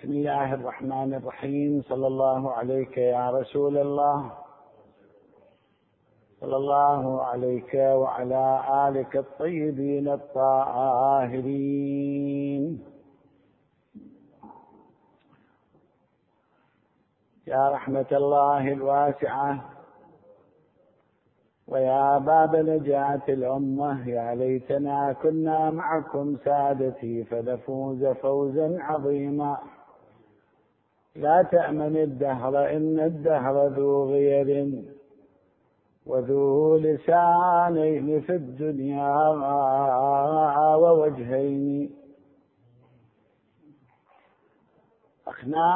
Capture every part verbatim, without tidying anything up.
بسم الله الرحمن الرحيم. صلى الله عليك يا رسول الله، صلى الله عليك وعلى آلك الطيبين الطاهرين. يا رحمة الله الواسعة ويا باب نجاة الأمة، يا ليتنا كنا معكم سادتي فنفوز فوزا عظيما. لا تأمن الدهر إن الدهر ذو غير وذو لسانين في الدنيا ووجهين. أخنا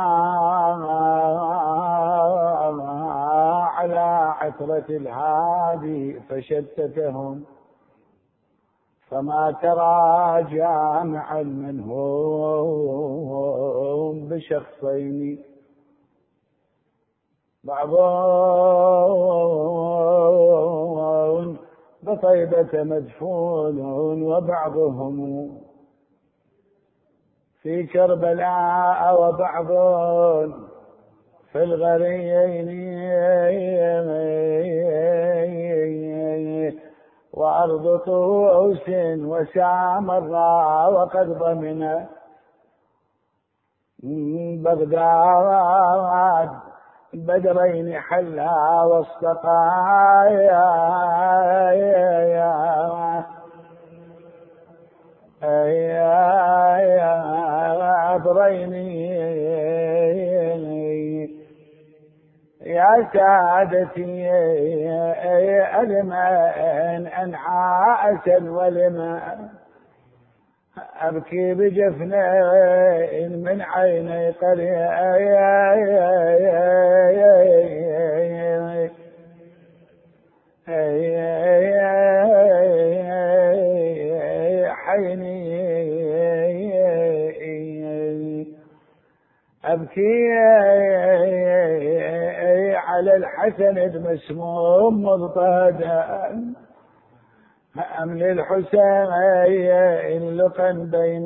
على عثرة الهادي فشتتهم، فما ترى جامعا منهم بشخصين، بعضهم بطيبة مدفون وبعضهم في كربلاء وبعض في الغريين، وأرض طوس وسامراء وقد ضمن بغداد بدرين حلا واصطقايا عبريني. يا سادتي ألمن أنعاء ولما أبكي بجفنين من عيني حيني، أبكي على الحسن مسموم مضطهدا، أم للحسين لقن بين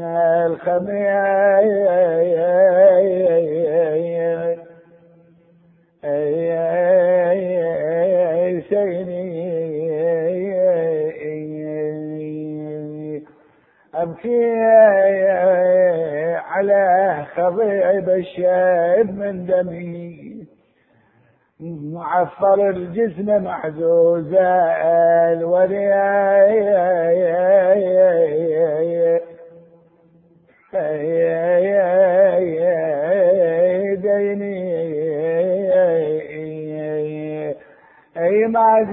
الخميسين. أبكي على خضيب الشيب من دمي، معفر الجسم محزوز الوريديني، أي ما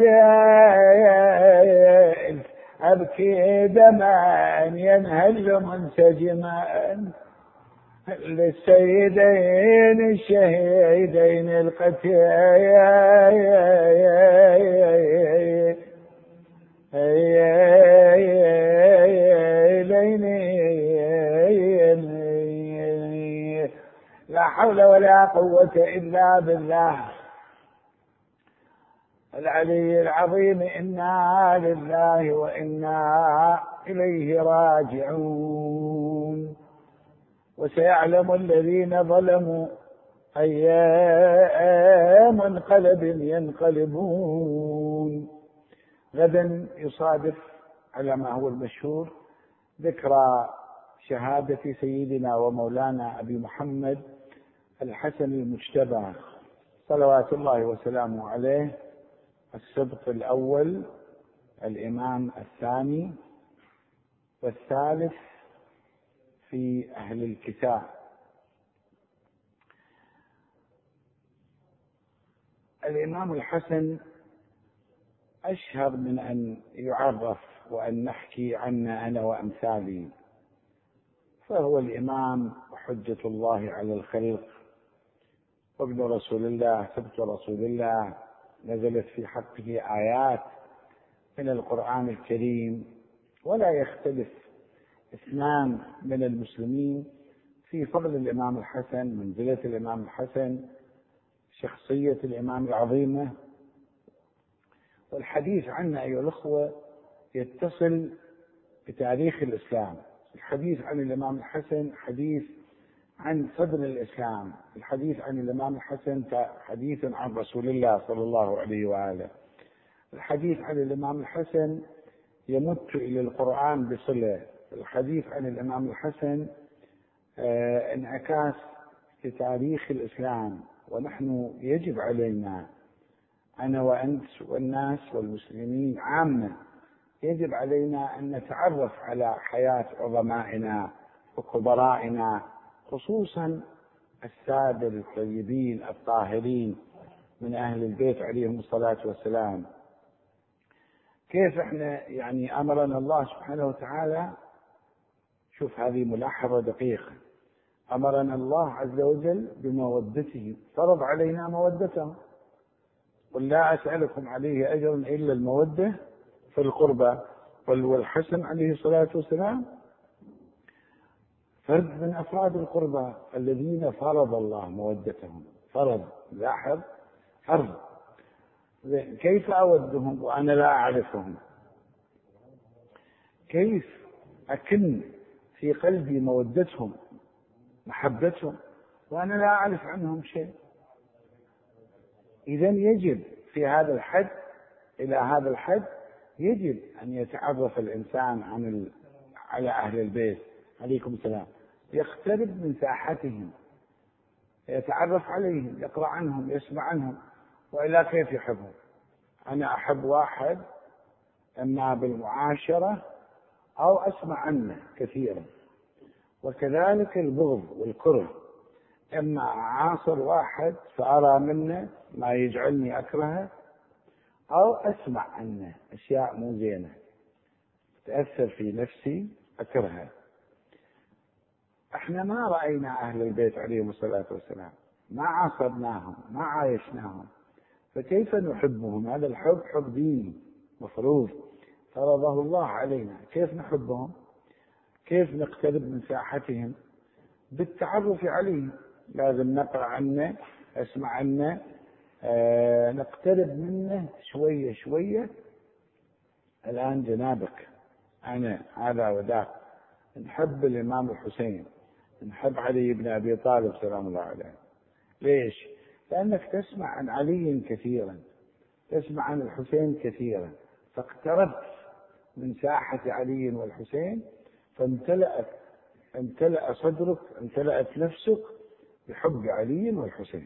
زال أبكي دمعا ينهل منسجما للسيدين الشهيدين القتيلين. لا حول ولا قوة إلا بالله العلي العظيم. إنا لله وإنا إليه راجعون. وسيعلم الذين ظلموا أي منقلب ينقلبون. غدا يصادف على ما هو المشهور ذكرى شهادة سيدنا ومولانا أبي محمد الحسن المجتبى صلوات الله وسلامه عليه، السبط الأول، الإمام الثاني والثالث في أهل الكتاب. الإمام الحسن أشهر من أن يعرف وأن نحكي عنه أنا وأمثالي، فهو الإمام وحجة الله على الخلق وابن رسول الله، سبط رسول الله، نزلت في حقه آيات من القرآن الكريم، ولا يختلف اثنان من المسلمين في فضل الإمام الحسن، منزلة الإمام الحسن، شخصية الإمام العظيمة. والحديث عنه أيها الأخوة يتصل بتاريخ الإسلام. الحديث عن الإمام الحسن حديث عن صدر الإسلام. الحديث عن الإمام الحسن حديث عن رسول الله صلى الله عليه وآله. الحديث عن الإمام الحسن يمت إلى القرآن بصلة. الحديث عن الإمام الحسن آه انعكاس لتاريخ الإسلام، ونحن يجب علينا، أنا وأنت والناس والمسلمين عامة، يجب علينا أن نتعرف على حياة عظمائنا وكبرائنا، خصوصا السادة الطيبين الطاهرين من أهل البيت عليهم الصلاة والسلام. كيف احنا يعني أمرنا الله سبحانه وتعالى، شوف هذه ملاحظة دقيقة، أمرنا الله عز وجل بمودته، فرض علينا مودته، قل لا أسألكم عليه أجرا إلا المودة في القربى. والحسن عليه الصلاة والسلام فرد من أفراد القربى الذين فرض الله مودتهم، فرض، لاحظ، فرض. كيف أودهم وأنا لا أعرفهم؟ كيف أكن في قلبي مودتهم محبتهم وأنا لا أعرف عنهم شيء؟ إذن يجب في هذا الحد، إلى هذا الحد يجب أن يتعرف الإنسان عن ال... على أهل البيت عليكم السلام، يقترب من ساحتهم، يتعرف عليهم، يقرأ عنهم، يسمع عنهم، وإلا كيف يحبهم؟ أنا أحب واحد إما بالمعاشرة أو أسمع عنه كثيرا، وكذلك البغض والكره، إما أعاصر واحد فأرى منه ما يجعلني أكرهه، أو أسمع عنه أشياء مو زينة تأثر في نفسي أكرهها. احنا ما رأينا أهل البيت عليهم الصلاة والسلام، ما عاصرناهم، ما عايشناهم، فكيف نحبهم؟ هذا الحب حب ديني مفروض فرضه الله علينا. كيف نحبهم؟ كيف نقترب من ساحتهم؟ بالتعرف عليهم، لازم نقرأ عنه، أسمع عنه، آه نقترب منه شوية شوية. الآن جنابك أنا هذا وذاك نحب الإمام الحسين، نحب علي بن أبي طالب سلام الله عليه. ليش؟ لأنك تسمع عن علي كثيرا، تسمع عن الحسين كثيرا، فاقتربت من ساحة علي والحسين، فامتلأت امتلأ صدرك، امتلأت نفسك بحب علي والحسين.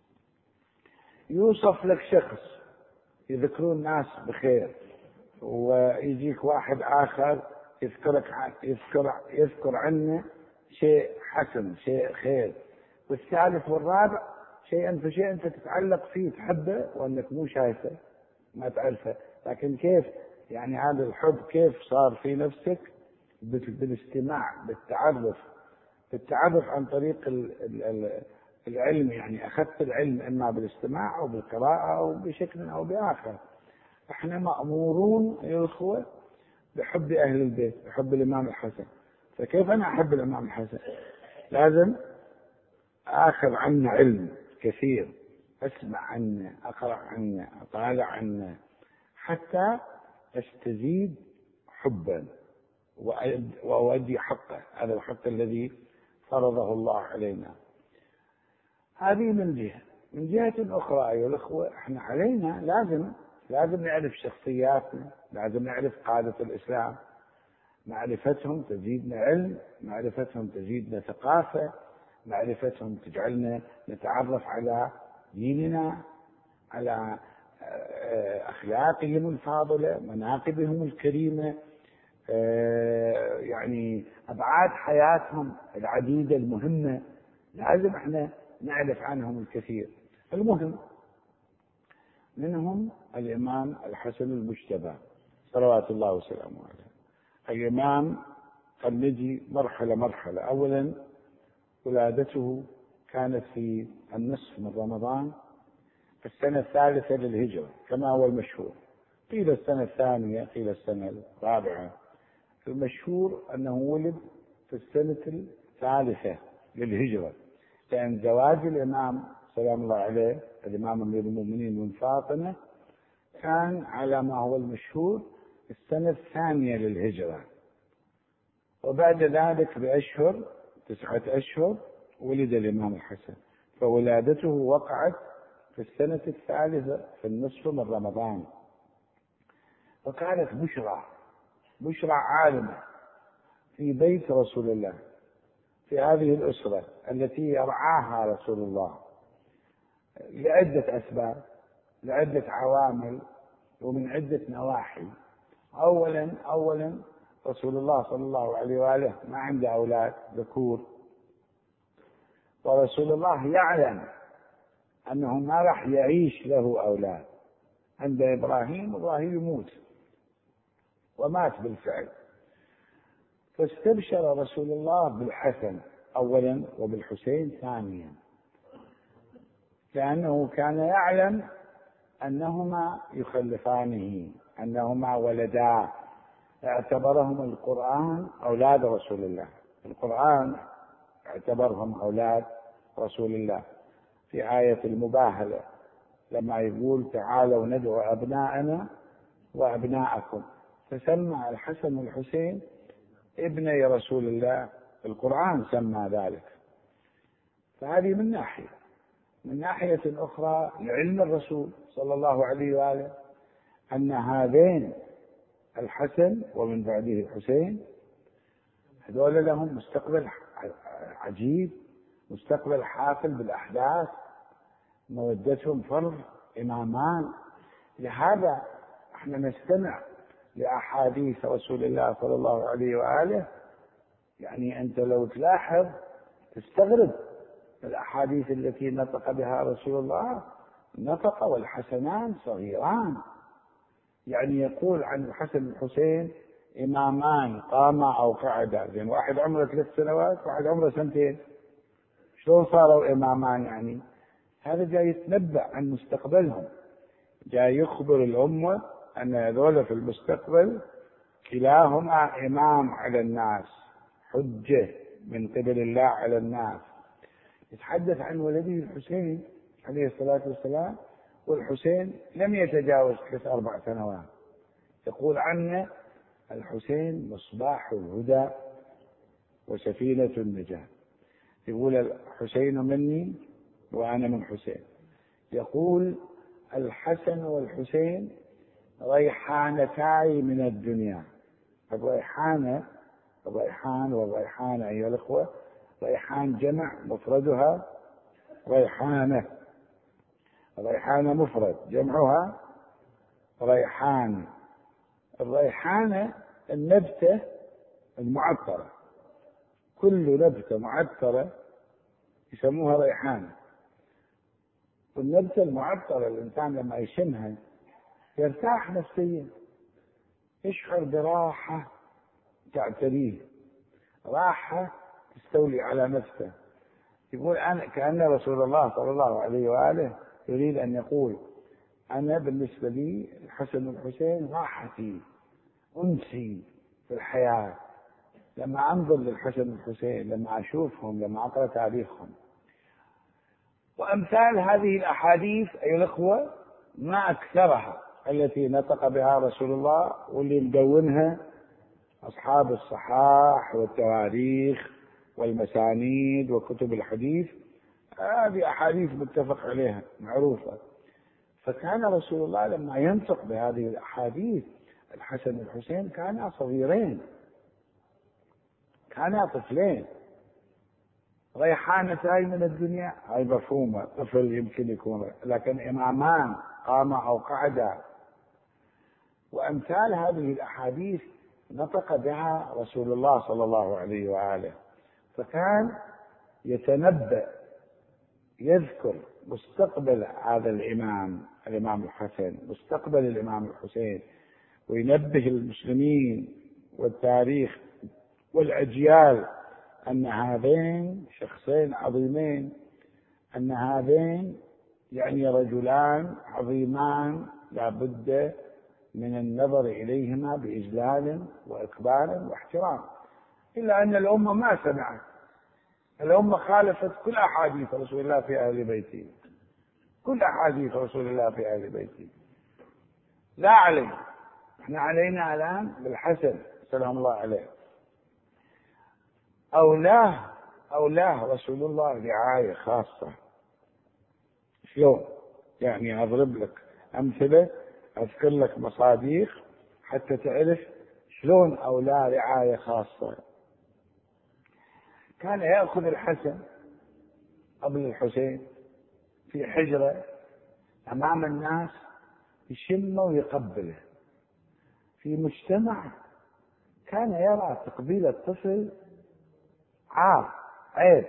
يوصف لك شخص يذكرون الناس بخير، ويجيك واحد آخر يذكرك عن يذكر يذكر عنه شيء حسن، شيء خير، والثالث والرابع شيئا فشيء أنت تتعلق فيه، تحبه وأنك مو شايفه ما تعرفه، لكن كيف يعني هذا الحب كيف صار في نفسك؟ بالاستماع، بالتعرف، بالتعرف عن طريق العلم، يعني أخذت العلم إما بالاستماع أو بالقراءة أو بشكل أو بآخر. احنا مأمورون يا إخوة بحب أهل البيت، بحب الإمام الحسن. فكيف أنا أحب الإمام الحسن؟ لازم آخذ عنه علم كثير، أسمع عنه، أقرأ عنه، أطالع عنه، حتى أستزيد حبا وأؤدي حقه، هذا الحق الذي فرضه الله علينا. هذه من جهة. من جهة أخرى أيها الأخوة، احنا علينا لازم لازم نعرف شخصياتنا، لازم نعرف قادة الإسلام، معرفتهم تزيدنا علم، معرفتهم تزيدنا ثقافة، معرفتهم تجعلنا نتعرف على ديننا، على أخلاقهم الفاضلة، مناقبهم الكريمة، يعني أبعاد حياتهم العديدة المهمة، لازم احنا نعرف عنهم الكثير. المهم منهم الإمام الحسن المجتبى صلوات الله وسلامه عليه. الإمام قد نجي مرحلة مرحلة. أولا ولادته كانت في النصف من رمضان في السنة الثالثة للهجرة كما هو المشهور، قيل السنة الثانية، قيل السنة الرابعة. المشهور أنه ولد في السنة الثالثة للهجرة، لأن زواج الإمام سلام الله عليه الإمام أمير المؤمنين من فاطمة كان على ما هو المشهور السنة الثانية للهجرة، وبعد ذلك بأشهر تسعة أشهر ولد الإمام الحسن، فولادته وقعت في السنة الثالثة في النصف من رمضان، وكانت بشرى بشرى عالمة في بيت رسول الله، في هذه الأسرة التي يرعاها رسول الله لعدة أسباب، لعدة عوامل ومن عدة نواحي. أولا أولا رسول الله صلى الله عليه وآله ما عنده أولاد ذكور، ورسول الله يعلم أنه ما راح يعيش له أولاد. عند إبراهيم إبراهيم يموت، ومات بالفعل، فاستبشر رسول الله بالحسن أولا وبالحسين ثانيا، لأنه كان يعلم أنهما يخلفانه، أنهما ولدا، اعتبرهم القرآن أولاد رسول الله. القرآن اعتبرهم أولاد رسول الله في آية المباهلة لما يقول تعالوا ندعو أبناءنا وأبناءكم، فسمى الحسن والحسين ابني رسول الله، القرآن سمى ذلك. فهذه من ناحية. من ناحية أخرى لعلم الرسول صلى الله عليه وآله أن هذين الحسن ومن بعده الحسين هذول لهم مستقبل عجيب، مستقبل حافل بالأحداث، مودتهم فرض، إمامان. لهذا احنا نستمع لأحاديث رسول الله صلى الله عليه وآله، يعني أنت لو تلاحظ تستغرب الأحاديث التي نطق بها رسول الله. نطق والحسنان صغيران، يعني يقول عن الحسن والحسين إمامان قاما أو قعدا. يعني واحد عمره ثلاث سنوات واحد عمره سنتين، شلون صاروا إمامان؟ يعني هذا جاي يتنبأ عن مستقبلهم، جاي يخبر الأمة أن هذول في المستقبل كلاهما إمام على الناس، حجة من قبل الله على الناس. يتحدث عن ولده الحسين عليه الصلاة والسلام، والحسين لم يتجاوز ثلاث أربع سنوات. يقول عنه الحسين مصباح الهدى وسفينة النجاة. يقول الحسين مني وأنا من حسين. يقول الحسن والحسين ريحانتاي من الدنيا. الريحانة، الريحان والريحانة أيها الأخوة، ريحان جمع مفردها ريحانة، الريحانة مفرد جمعها ريحان. الريحانة النبتة المعطرة، كل نبتة معطرة يسموها ريحانة. والنبتة المعطرة الإنسان لما يشمها يرتاح نفسيا، يشعر براحة تعتريه، راحة تستولي على نفسه. يقول أنا كأن رسول الله صلى الله عليه وآله يريد أن يقول أنا بالنسبة لي الحسن والحسين راحتي، أنسي في الحياة. لما أنظر للحسن والحسين، لما أشوفهم، لما أقرأ تاريخهم. وأمثال هذه الأحاديث أيها الأخوة ما أكثرها التي نطق بها رسول الله، واللي مدونها أصحاب الصحاح والتواريخ والمسانيد وكتب الحديث. هذه أحاديث متفق عليها معروفة. فكان رسول الله لما ينطق بهذه الأحاديث الحسن والحسين كانا صغيرين، كانا طفلين. ريحانتاي من الدنيا هاي مفهومة، طفل يمكن يكون، لكن إمامان قاما أو قعدا. وأمثال هذه الأحاديث نطق بها رسول الله صلى الله عليه وآله. فكان يتنبأ، يذكر مستقبل هذا الإمام الإمام الحسن، مستقبل الإمام الحسين، وينبه المسلمين والتاريخ والأجيال أن هذين شخصين عظيمين، أن هذين يعني رجلان عظيمان لا بد من النظر إليهما بإجلال وإقبال واحترام. إلا أن الأمة ما سمعت، الأمة خالفت كل أحاديث رسول الله في أهل بيته، كل أحاديث رسول الله في أهل بيته. لا عليه، احنا علينا الآن بالحسن سلام الله عليه. أولاه أولاه رسول الله رعاية خاصة. شلون؟ يعني أضرب لك أمثلة، أذكر لك مصاديق حتى تعرف شلون أولاه رعاية خاصة. كان يأخذ الحسن قبل الحسين في حجرة أمام الناس، يشمه ويقبله. في مجتمع كان يرى تقبيل الطفل عار، عيب.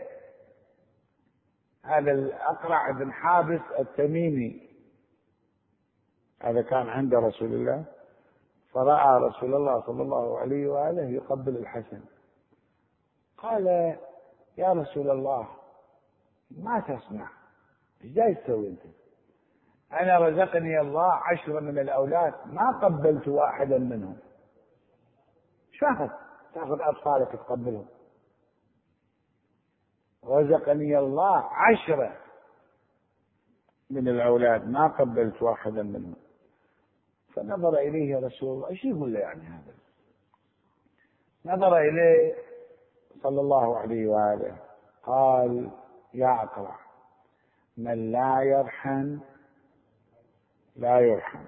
هذا الأقرع بن حابس التميمي، هذا كان عند رسول الله، فرأى رسول الله صلى الله عليه وآله يقبل الحسن، قال: يا رسول الله، ما تسمع، ايش جاي تسوي انت؟ انا رزقني الله عشرة من الاولاد، ما قبلت واحدا منهم، شو اخذ تاخذ اطفالك تقبلهم؟ رزقني الله عشرة من الاولاد، ما قبلت واحدا منهم. فنظر اليه رسول الله، ايش يقول له يعني هذا؟ نظر اليه صلى الله عليه واله، قال: يا أقرع، من لا يرحم لا يرحم.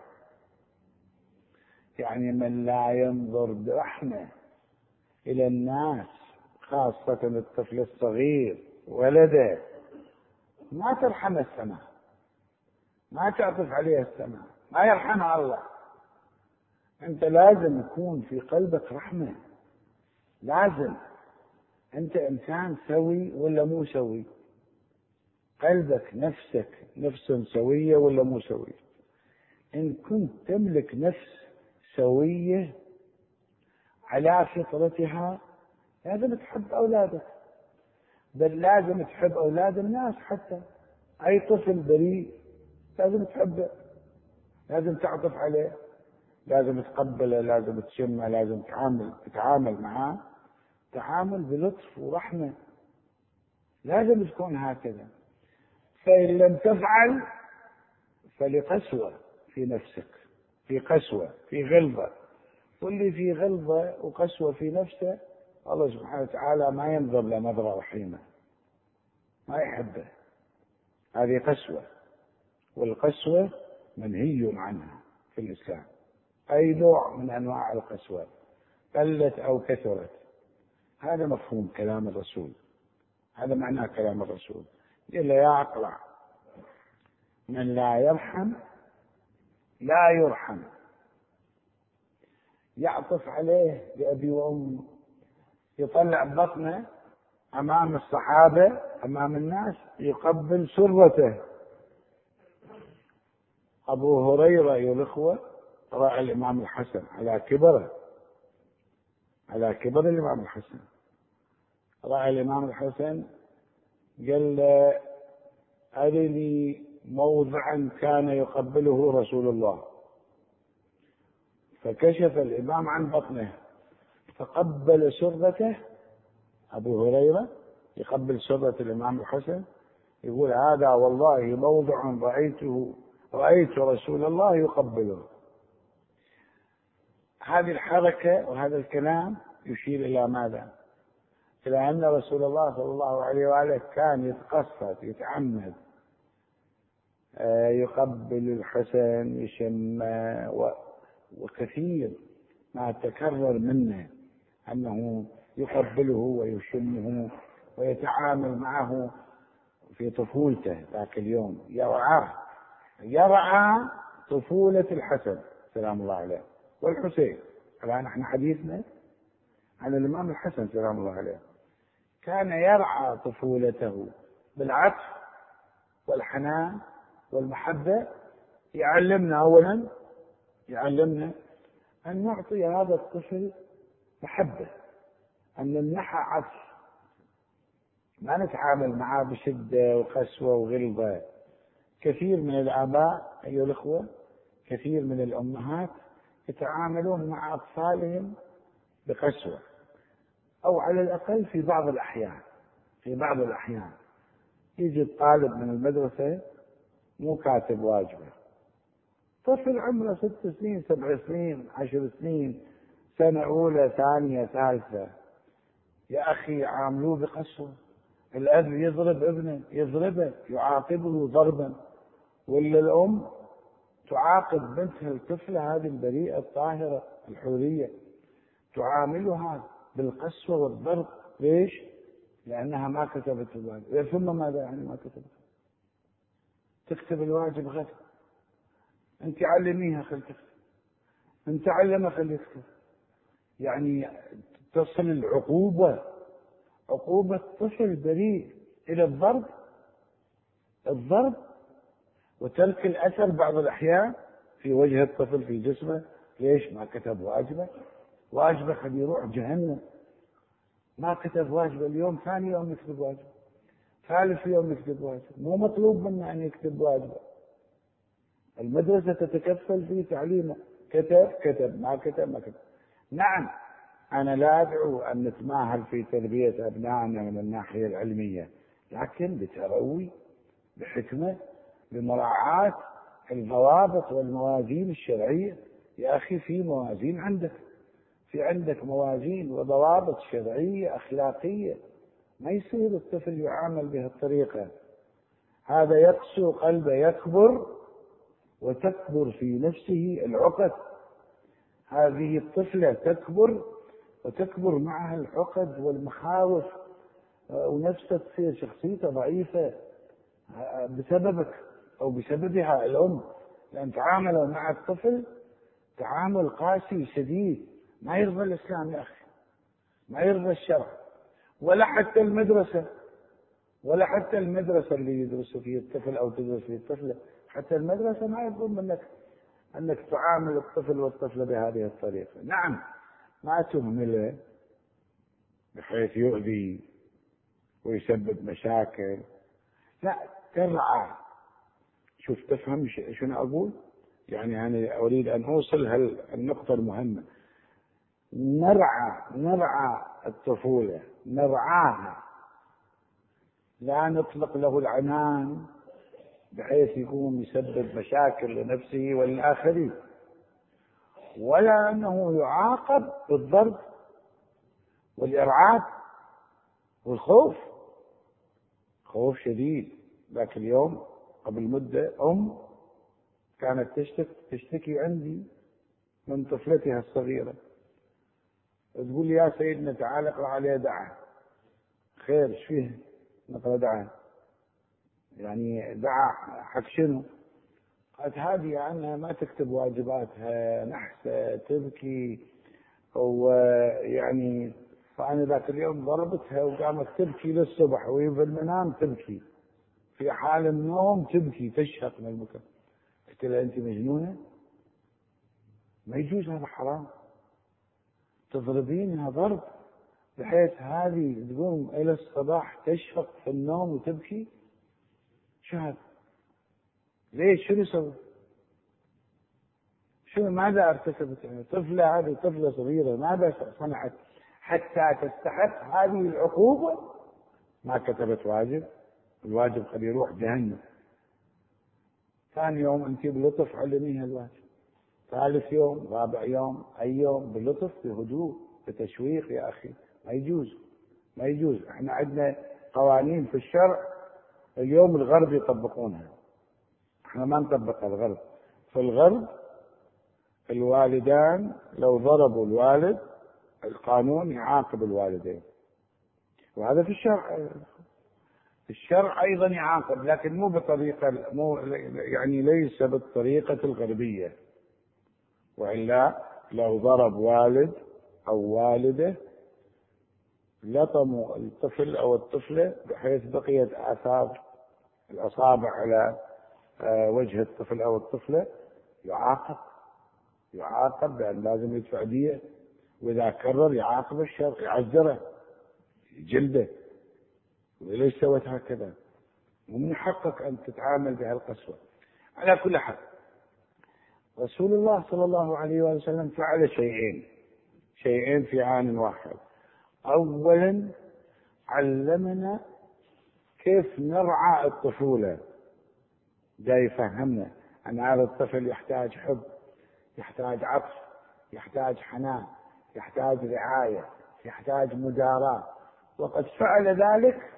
يعني من لا ينظر برحمة إلى الناس، خاصة الطفل الصغير ولده، ما ترحم السماء، ما تعطف عليه السماء، ما يرحمها الله. أنت لازم يكون في قلبك رحمة، لازم. أنت إنسان سوي ولا مو سوي؟ قلبك، نفسك نفس سوية ولا مو سوية؟ إن كنت تملك نفس سوية على فطرتها، لازم تحب أولادك، بل لازم تحب أولاد الناس. حتى أي طفل بريء لازم تحبه، لازم تعطف عليه، لازم تقبله، لازم تشمه، لازم تتعامل تتعامل معه تعامل بلطف ورحمة، لازم تكون هكذا. فإن لم تفعل فلقسوة في نفسك، في قسوة، في غلظة. واللي في غلظة وقسوة في نفسه، الله سبحانه وتعالى ما ينظر له نظرة رحيمة، ما يحبه. هذه قسوة، والقسوة منهي عنها في الإسلام. أي نوع من أنواع القسوة، قلت أو كثرت، هذا مفهوم كلام الرسول، هذا معناه كلام الرسول. إلا يا أقرع، من لا يرحم لا يرحم. يعطف عليه بأبي وأمي، يطلع بطنه أمام الصحابة، أمام الناس، يقبل سرته. أبو هريرة أيها الأخوة رأى الإمام الحسن على كبره، على كبر الإمام الحسن، رأى الإمام الحسن، قال له: أرني موضعا كان يقبله رسول الله. فكشف الإمام عن بطنه فقبل سرته. أبو هريرة يقبل سرة الإمام الحسن، يقول: هذا والله موضع رأيته رأيت رسول الله يقبله. هذه الحركة وهذا الكلام يشير إلى ماذا؟ إلى أن رسول الله صلى الله عليه وآله كان يتقصد، يتعمد يقبل الحسن، يشم، وكثير ما تكرر منه أنه يقبله ويشمه ويتعامل معه في طفولته ذاك اليوم، يرعاه، يرعى طفولة الحسن سلام الله عليه والحسين. الآن نحن حديثنا عن الإمام الحسن سلام الله عليه، كان يرعى طفولته بالعطف والحنان والمحبة. يعلمنا أولا، يعلمنا أن نعطي هذا الطفل محبة، أن نمنحه عطف، ما نتعامل معه بشدة وقسوة وغلظة. كثير من الآباء أيها الأخوة، كثير من الأمهات يتعاملون مع أطفالهم بقسوة، أو على الأقل في بعض الأحيان، في بعض الأحيان يجي الطالب من المدرسة مو كاتب واجبه، طفل عمره ست سنين سبع سنين عشر سنين، سنة أولى ثانية ثالثة، يا أخي عاملوه بقسوة، الأب يضرب ابنه، يضربه، يعاقبه ضربا، ولا الأم تعاقب بنتها الطفلة هذه البريئة الطاهرة الحورية، تعاملها بالقسوة والضرب. ليش؟ لأنها ما كتبت الواجب. ثم ماذا يعني ما كتبت؟ تكتب الواجب غدا، أنت علميها خل تكتب، أنت علمها خل يكتب. يعني تصل العقوبة، عقوبة طفل بريء، إلى الضرب، الضرب وترك الأثر بعض الأحيان في وجه الطفل في جسمه. ليش؟ ما كتب واجبه. واجبه خليه يروح جهنم. ما كتب واجبه اليوم، ثاني يوم يكتب واجبه، ثالث يوم يكتب واجبه. مو مطلوب منه أن يكتب واجبه. المدرسة تتكفل في تعليمه، كتب كتب، ما كتب ما كتب. نعم، أنا لا أدعو أن نتماهل في تربية أبنائنا من الناحية العلمية، لكن بتروي، بحكمة، بمراعاة الضوابط والموازين الشرعية. يا أخي في موازين عندك، في عندك موازين وضوابط شرعية أخلاقية. ما يصير الطفل يعامل بهالطريقة، هذا يقسو قلبه، يكبر وتكبر في نفسه العقد. هذه الطفلة تكبر وتكبر معها العقد والمخاوف، ونفسها تصير شخصيته ضعيفة بسببك أو بسببها الأم، لأن تعاملوا مع الطفل تعامل قاسي شديد. ما يرضى الإسلام يا أخي، ما يرضى الشرع، ولا حتى المدرسة، ولا حتى المدرسة اللي يدرس فيه الطفل أو تدرس فيه الطفلة، حتى المدرسة ما يطلب منك أنك تعامل الطفل والطفلة بهذه الطريقة. نعم، ما تهمله بحيث يؤذي ويسبب مشاكل، لا، ترعى. شوف تفهم شنو أقول؟ يعني أنا أريد أن أوصل هالنقطة المهمة. نرعى نرعى الطفولة، نرعاها، لا نطلق له العنان بحيث يكون يسبب مشاكل لنفسه وللآخرين، ولا أنه يعاقب بالضرب والإرعاب والخوف، خوف شديد. ذاك اليوم قبل مدة أم كانت تشتكي تشتكي عندي من طفلتها الصغيرة، تقول لي يا سيدنا تعال اقرأ عليه دعاء. خير، ايش فيه نقرأ دعاء؟ يعني دعاء حق شنو؟ قالت هذه عنها ما تكتب واجباتها، نحسة، تبكي، ويعني فأنا ذاك اليوم ضربتها وقامت تبكي للصبح، وهي في المنام تبكي، في حال النوم تبكي تشهق من البكاء. قلت لها أنت مجنونة؟ ما يجوز، هذا حرام، تضربينها ضرب بحيث هذه تقوم إلى الصباح تشفق في النوم وتبكي؟ شو هذا؟ ليش؟ شنو سوى؟ شنو ماذا ارتكبت؟ يعني طفلة، هذه طفلة صغيرة، ماذا صنعت حتى تستحق هذه العقوبة؟ ما كتبت واجب، الواجب قد يروح جهنم. ثاني يوم أنت بلطف علميها الواجب، ثالث يوم، رابع يوم، أي يوم بلطف، بهدوء، بتشويق. يا أخي ما يجوز، ما يجوز. احنا عندنا قوانين في الشرع اليوم الغرب يطبقونها، احنا ما نطبق الغرب. في الغرب الوالدان لو ضربوا الوالد القانون يعاقب الوالدين، وهذا في الشرع، في الشرع أيضا يعاقب، لكن مو بطريقة، مو يعني ليس بالطريقة الغربية. وإلا لو ضرب والد أو والدة لطموا الطفل أو الطفلة بحيث بقيت آثار الأصابع على وجه الطفل أو الطفلة، يعاقب، يعاقب بأن لازم يدفع دية، وإذا كرر يعاقب الشرع، يعذره، جلده. وليش سوت هكذا؟ ومن حقك أن تتعامل بهالقسوة. على كل حال، رسول الله صلى الله عليه وسلم فعل شيئين، شيئين في آن واحد. أولا علمنا كيف نرعى الطفولة، جاي يفهمنا أن هذا الطفل يحتاج حب، يحتاج عطف، يحتاج حنان، يحتاج رعاية، يحتاج مداراة، وقد فعل ذلك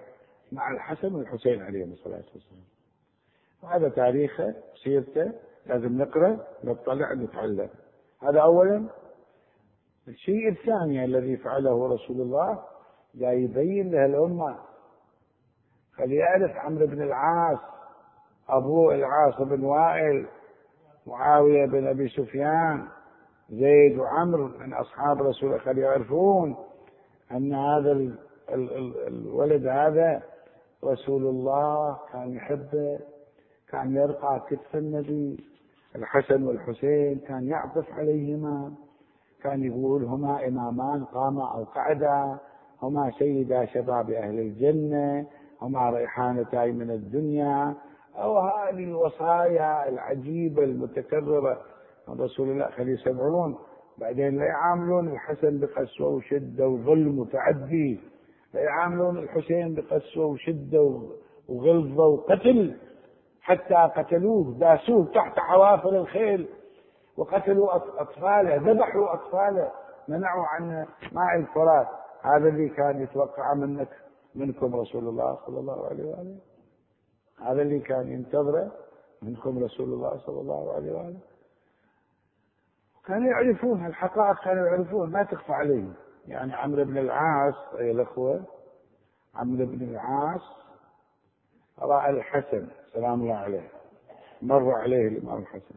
مع الحسن والحسين عليهم الصلاة والسلام. هذا تاريخه سيرته، لازم نقرأ نطلع نتعلم. هذا أولا. الشيء الثاني الذي فعله رسول الله جاي يبين له الأمة، فليعرف عمرو بن العاص أبوه العاص بن وائل، معاوية بن أبي سفيان، زيد وعمرو من أصحاب رسول الله، فليعرفون أن هذا ال ال ال الولد هذا رسول الله كان يحبه، كان يرقى كتف النبي. الحسن والحسين كان يعطف عليهما، كان يقول هما إمامان قاما أو قعدا، هما سيدا شباب أهل الجنة، هما ريحانتاي من الدنيا، أو هذه الوصايا العجيبة المتكررة من رسول الله. خلي يسمعون بعدين لا يعاملون الحسن بقسوة وشدة وظلم وتعدي، لا يعاملون الحسين بقسوة وشدة وغلظة وقتل، حتى قتلوه داسوه تحت حوافر الخيل، وقتلوا أطفاله، ذبحوا أطفاله، منعوا عن ماء الفرات. هذا اللي كان يتوقع منك منكم رسول الله صلى الله عليه وآله، هذا اللي كان ينتظره منكم رسول الله صلى الله عليه وآله. كانوا يعرفون الحقائق، كانوا يعرفون، ما تخفى عليهم. يعني عمرو بن العاص أيها الأخوة، عمرو بن العاص رأى الحسن سلام الله عليه، مر عليه الإمام الحسن،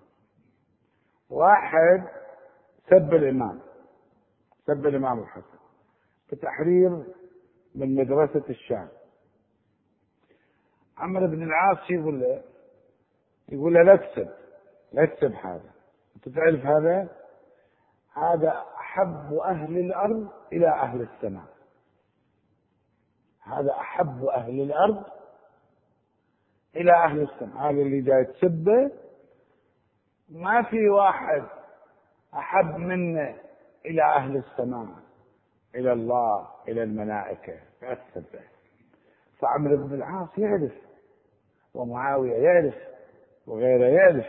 واحد سب الإمام، سب الإمام الحسن بتحرير من مدرسة الشام. عمرو بن العاص يقول له يقول له لا تسب، لا تسب هذا، أنت تعرف هذا هذا أحب أهل الأرض إلى أهل السماء، هذا أحب أهل الأرض إلى أهل السماء. هذا اللي جاي تسبه ما في واحد أحب منه إلى أهل السماء، إلى الله، إلى الملائكة، لا تسبه. فعمرو بن العاص يعرف، ومعاوية يعرف، وغيره يعرف.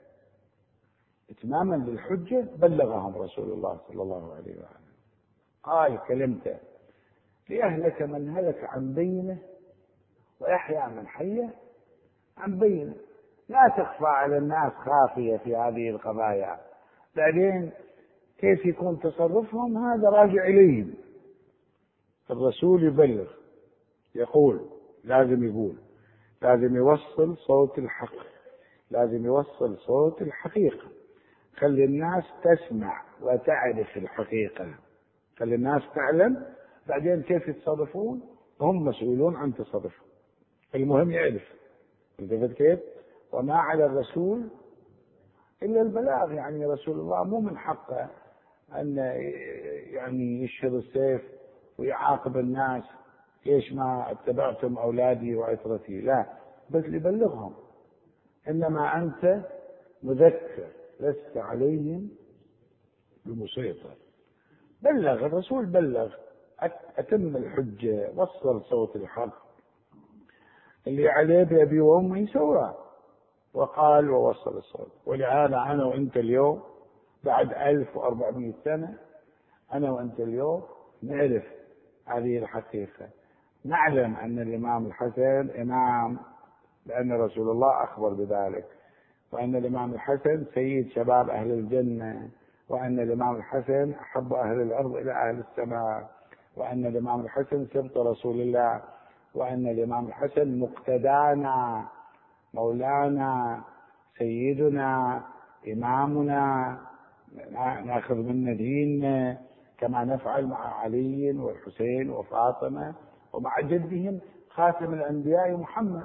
اتماما للحجة بلغهم رسول الله صلى الله عليه وآله، قال كلمته ليهلك من هلك عن بينه ويحيى من حيه عن بينه. لا تخفى على الناس خافية في هذه القضايا، بعدين كيف يكون تصرفهم هذا راجع إليهم. الرسول يبلغ، يقول، لازم يقول، لازم يوصل صوت الحق، لازم يوصل صوت الحقيقة، خلي الناس تسمع وتعرف الحقيقة، خلي الناس تعلم، بعدين كيف يتصرفون هم مسؤولون عن تصرفهم. المهم يعرف. انتبهت كيف؟ وما على الرسول إلا البلاغ. يعني رسول الله مو من حقه أن يعني يشهر السيف ويعاقب الناس، ليش ما اتبعتم أولادي وعترتي؟ لا، بس يبلغهم. إنما أنت مذكر، لست عليهم بمسيطر. بلغ، الرسول بلغ، أتم الحجة، وصل صوت الحق، اللي عليه بأبي وأمي سواه، وقال ووصل الصوت. ولهذا أنا وأنت اليوم بعد ألف وأربعمائة سنة، أنا وأنت اليوم نعرف هذه الحقيقة، نعلم أن الإمام الحسن إمام، لأن رسول الله أخبر بذلك، وأن الإمام الحسن سيد شباب أهل الجنة، وأن الإمام الحسن أحب أهل الأرض إلى أهل السماء، وأن الإمام الحسن سبط رسول الله، وأن الإمام الحسن مقتدانا، مولانا، سيدنا، إمامنا، نأخذ منه ديننا كما نفعل مع علي والحسين وفاطمة ومع جدهم خاتم الأنبياء محمد.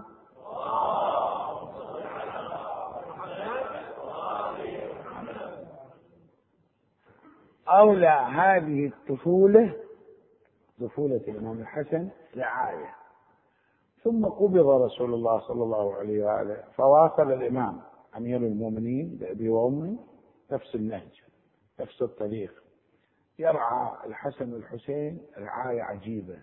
أولى هذه الطفولة، طفولة الإمام الحسن، رعاية. ثم قبض رسول الله صلى الله عليه وآله، فواصل الإمام أمير المؤمنين بأبي وأمي نفس النهج، نفس الطريق، يرعى الحسن والحسين رعاية عجيبة،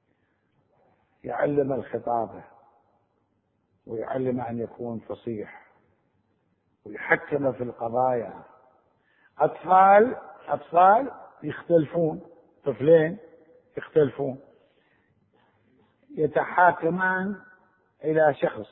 يعلم الخطابة، ويعلم أن يكون فصيح، ويحكم في القضايا. أطفال أطفال يختلفون، طفلين يختلفون، يتحاكمان إلى شخص،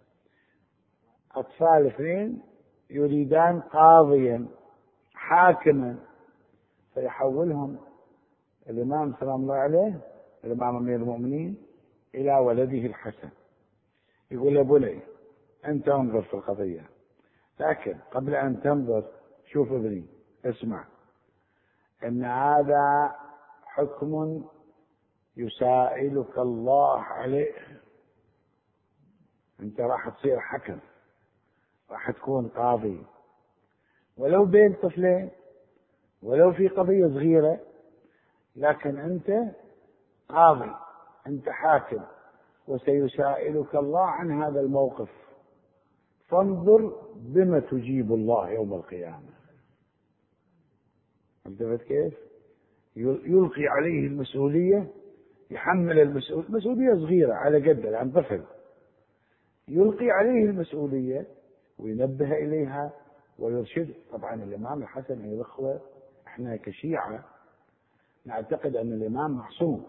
أطفال اثنين يريدان قاضيا حاكما، فيحولهم الإمام سلام الله عليه الإمام أمير المؤمنين إلى ولده الحسن، يقول له بني أنت انظر في القضية، لكن قبل أن تنظر شوف ابني اسمع، إن هذا حكم يسائلك الله عليه، أنت راح تصير حكم، راح تكون قاضي، ولو بين طفلين، ولو في قضية صغيرة، لكن أنت قاضي، أنت حاكم، وسيسائلك الله عن هذا الموقف، فانظر بما تجيب الله يوم القيامة. انتبهت كيف؟ يلقي عليه المسؤولية، يحمل المسؤولية، مسؤولية صغيرة على قدر عن طفل، يلقي عليه المسؤولية وينبه إليها ويرشد. طبعا الإمام الحسن أيها الأخوة، احنا كشيعة نعتقد أن الإمام معصوم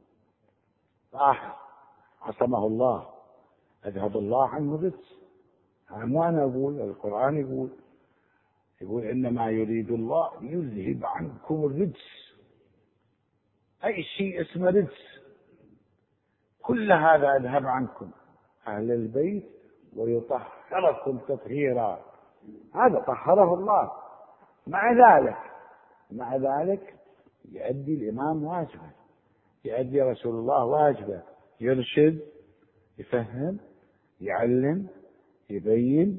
طاهر عصمه الله، أذهب الله عنه الرجس. مو أنا أقول، القرآن يقول يقول إنما يريد الله يذهب عنكم الرجس، أي شيء اسمه رجس كل هذا أذهب عنكم أهل البيت ويطهركم تطهيرا. هذا طهره الله. مع ذلك مع ذلك يؤدي الإمام واجبه، يؤدي رسول الله واجبه، يرشد، يفهم، يعلم، يبين،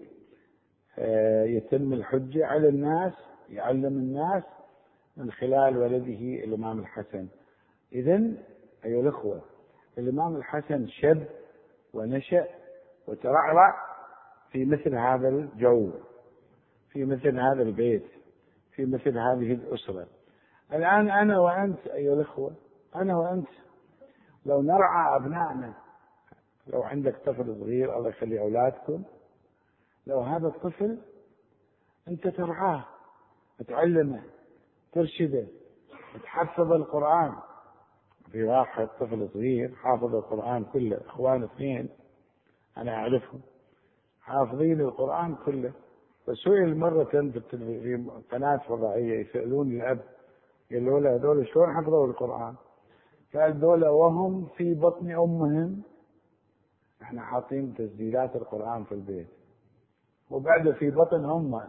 يتم الحجة على الناس، يعلم الناس من خلال ولده الإمام الحسن. إذن أيها الأخوة، الإمام الحسن شب ونشأ وترعرع في مثل هذا الجو، في مثل هذا البيت، في مثل هذه الأسرة. الآن أنا وأنت أيها الأخوة، أنا وأنت لو نرعى أبنائنا، لو عندك طفل صغير الله يخلي أولادكم، لو هذا الطفل أنت ترعاه، تعلمه، ترشده، تحفظ القرآن. في واحد طفل صغير حافظ القرآن كله، إخوان اثنين أنا أعرفهم حافظين القرآن كله، فسئل مرة في قناة فضائية يسألون الأب، قالوا له هذول شلون حفظوا القرآن؟ قال دول وهم في بطن أمهم احنا حاطين تسجيلات القرآن في البيت، وبعد في بطن أمه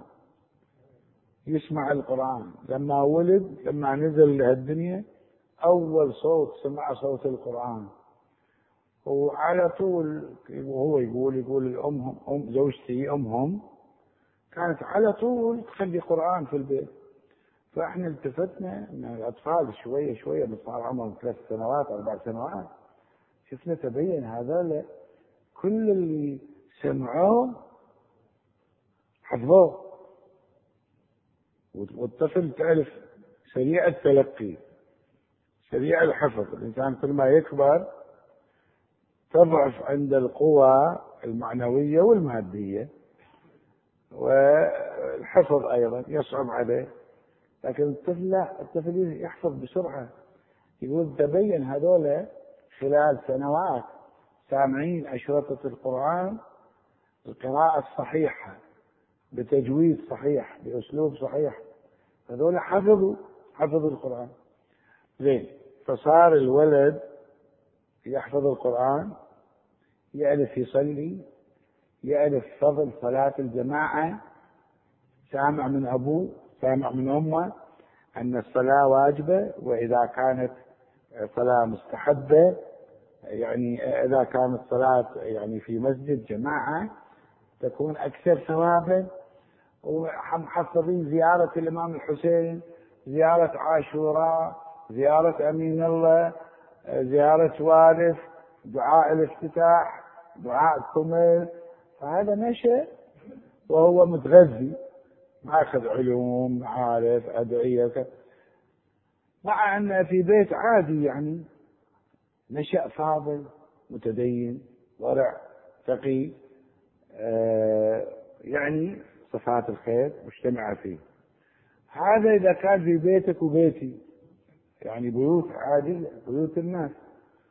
يسمع القرآن. لما ولد، لما نزل لهالدنيا، أول صوت سمع صوت القرآن، وعلى طول وهو يقول يقول الأم أم زوجتي أمهم كانت على طول تخلي قرآن في البيت. فإحنا التفتنا أن الأطفال شوية شوية صار عمرهم ثلاث سنوات أربع سنوات، شفنا تبين هذول كل اللي سمعوه حفظوه. والطفل تعرف سريع التلقي، سريع الحفظ. الإنسان كل ما يكبر تضعف عند القوى المعنوية والمادية، والحفظ أيضا يصعب عليه. لكن الطفل لا، الطفل يحفظ بسرعة. يقول تبين هذول خلال سنوات سامعين أشرطة القرآن، القراءة الصحيحة بتجويد صحيح بأسلوب صحيح، هذول حفظوا حفظوا القرآن زين. فصار الولد يحفظ القرآن، يعرف يصلي، يعرف فضل صلاة الجماعة، سامع من أبوه سامع من أمه أن الصلاة واجبة، وإذا كانت صلاة مستحبة، يعني إذا كانت صلاة يعني في مسجد جماعة تكون أكثر ثوابا. ومحفظين زيارة الإمام الحسين، زيارة عاشوراء، زيارة أمين الله، زيارة وارث، دعاء الافتتاح، دعاء كمل. فهذا نشأ وهو متغذي، ماخذ علوم، عارف أدعية، مع أن في بيت عادي يعني نشأ فاضل متدين ورع تقي، آه يعني صفات الخير مجتمعة فيه. هذا إذا كان في بيتك وبيتي، يعني بيوت عادية، بيوت الناس.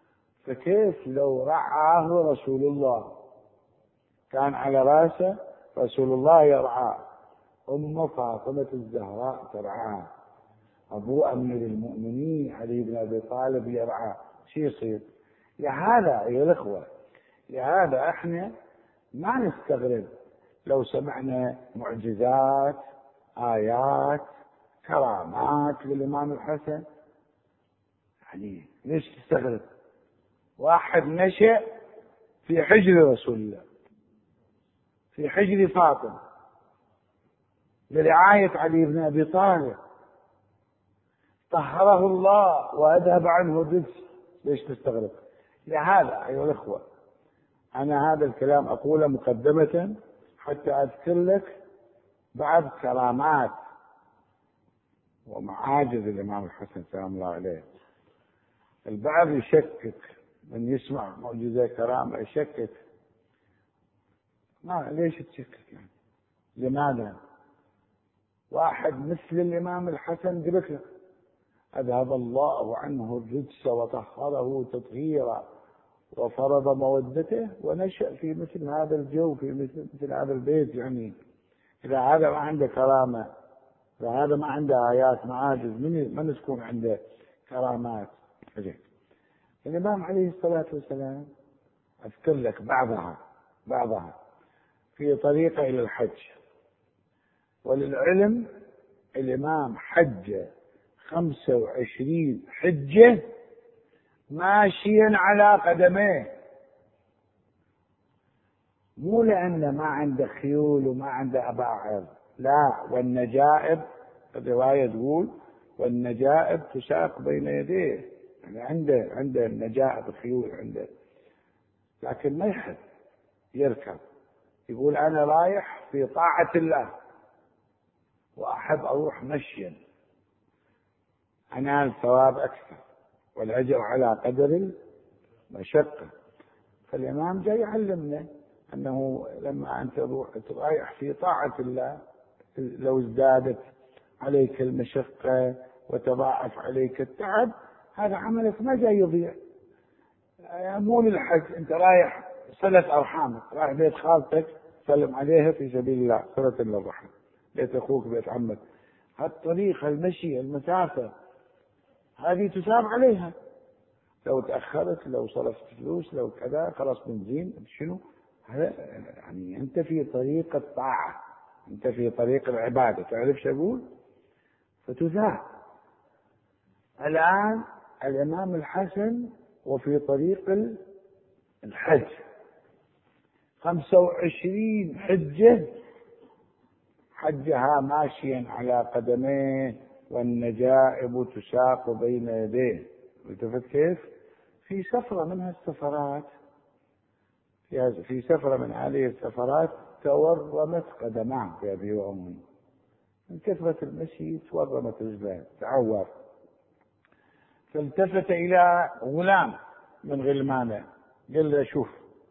فكيف لو رعاه رسول الله، كان على راسه رسول الله يرعاه، أم فاطمة الزهراء ترعاه، أبو أمير المؤمنين علي بن أبي طالب يرعاه، شو يصير؟ لهذا أيها الأخوة، لهذا احنا ما نستغرب لو سمعنا معجزات، آيات، كرامات للإمام الحسن. يعني ليش تستغرب؟ واحد نشأ في حجر رسول الله، في حجر فاطمة، برعاية علي بن أبي طالب، طهره الله وأذهب عنه الرجس. ليش تستغرب؟ لهذا أيها الأخوة أنا هذا الكلام أقوله مقدمة حتى أذكر لك بعض كرامات ومعاجز الإمام الحسن سلام الله عليه. البعض يشكك من يسمع معجزة كرامة، يشكك. ما ليش تشكك يعني؟ لماذا؟ واحد مثل الإمام الحسن قلت لك أذهب الله عنه الرجس وطهره تطهيرا وفرض مودته، ونشأ في مثل هذا الجو، في مثل, مثل هذا البيت. يعني إذا هذا ما عنده كرامة، إذا هذا ما عنده آيات معاجز، من من تكون عنده كرامات؟ الإمام عليه الصلاة والسلام أذكر لك بعضها بعضها في طريقه إلى الحج. وللعلم الإمام حج خمسة وعشرين حجة ماشيا على قدميه، مو لأنه ما عنده خيول وما عنده أباعر، لا، والنجائب الرواية تقول والنجائب تساق بين يديه، يعني عنده عنده النجائب خيول عنده، لكن ما يحب يركب. يقول أنا رايح في طاعة الله وأحب أروح مشيا، أنال ثواب أكثر والأجر على قدر المشقة. فالإمام جاي يعلمنا أنه لما أنت تروح رايح في طاعة الله، لو ازدادت عليك المشقة وتضاعف عليك التعب، هذا عملك ما جاي يضيع. مو للحج، أنت رايح صلة أرحامك، رايح بيت خالتك سلم عليها في سبيل الله، صلة للرحم، بيت أخوك، بيت عمك. هالطريقة المشي المسافة هذه تساب عليها. لو تأخرت، لو صرفت فلوس، لو كذا، خلاص بنزين شنو هذا؟ يعني أنت في طريق الطاعة، أنت في طريق العبادة، تعرف شو أقول؟ فتثاب. الآن الإمام الحسن وفي طريق الحج خمسة وعشرين حجة حجها ماشيا على قدميه والنجائب تساق بين يديه. التفت كيف؟ في سفرة من هالسفرات، في سفرة من هذه السفرات تورمت قدماه في أبي وأمي، من كثرة المشي تورمت رجلاه، تعور. فالتفت إلى غلام من غلمانه قال له شوف.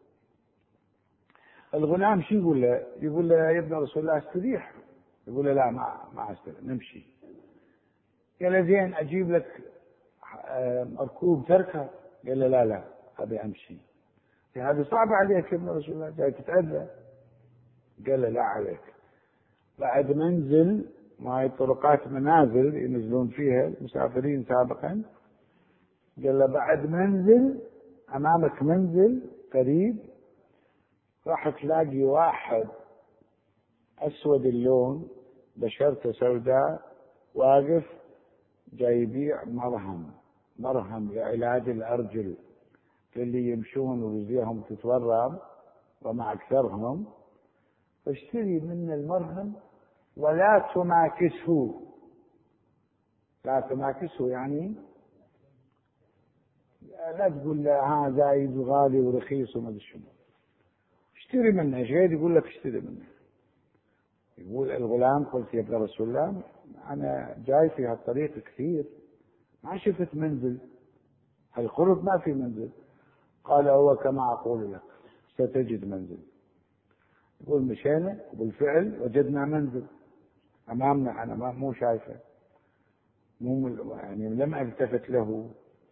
الغلام شو يقول له؟ يقول له يا ابن رسول الله استريح. يقول له لا، ما ما استريح، نمشي. قال له زين أجيب لك مركوب تركب. قال له لا لا أبي أمشي. هذا صعب عليك يا ابن رسول الله، جاي تتأذى. قال له لا عليك. بعد منزل، ما هي طرقات منازل ينزلون فيها المسافرين سابقا، قال له بعد منزل أمامك منزل قريب راح تلاقي واحد أسود اللون، بشرته سوداء، واقف جاي يبيع مرهم مرهم لعلاج الأرجل اللي يمشون ورجليهم تتورم ومع أكثرهم، فاشتري منه المرهم ولا تماكسه. لا تماكسه يعني لا تقول له ها زايد وغالي ورخيص وما ادري شنو، اشتري منه شيء. يقول لك اشتري منه. يقول الغلام قلت يا ابن رسول الله أنا جاي في هالطريق كثير ما شفت منزل، هالقرب ما في منزل. قال هو كما أقول لك ستجد منزل. يقول مشينا وبالفعل وجدنا منزل أمامنا، أنا مو شايفه، مو يعني لم ألتفت له.